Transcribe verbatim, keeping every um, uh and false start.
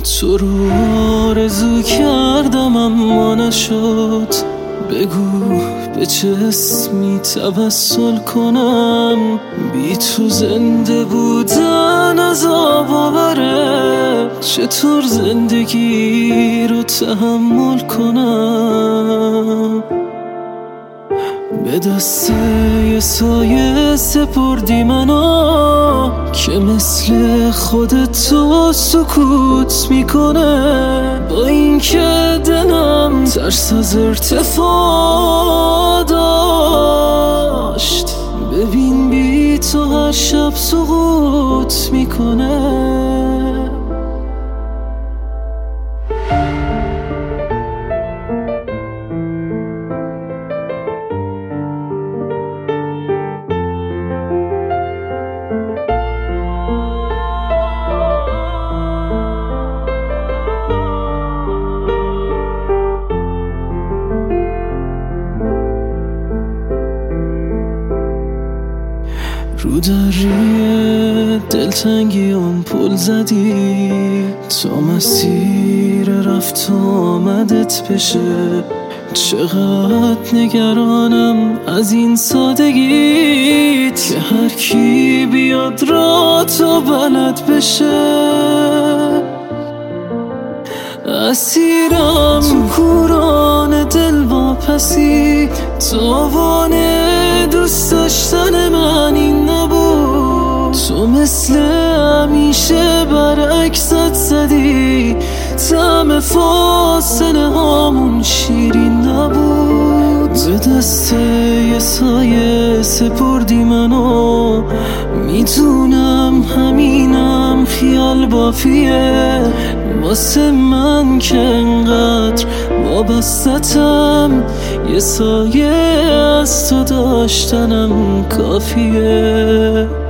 تو رو آرزو کردم اما نشد. بگو به چه اسمی توسل کنم، بی تو زنده بودن عذاب آوره. چطور زندگی رو تحمل کنم؟ به دست یه سایه سپردی منو که مثل خودت تو سکوت میکنه. با این که دلم ترس از ارتفاع داشت، ببین بی تو هر شب سقوط میکنه. رو دریه دلتنگی اون پل زدی تا مسیر رفت و آمدت بشه. چقدر نگرانم از این سادگیت که هر کی بیاد را تو بلد بشه. اسیرم تو کوران دل واپسی، تاوان دوست داشتن من این نبود. تو مثل همیشه برعکست زدی، طعم فاصله هامون شیرین نبود. به دست یه سایه سپردی منو، میدونم همینم خیال بافیه واسه من که انقدر وابستتم. یه سایه از تو داشتنم کافیه.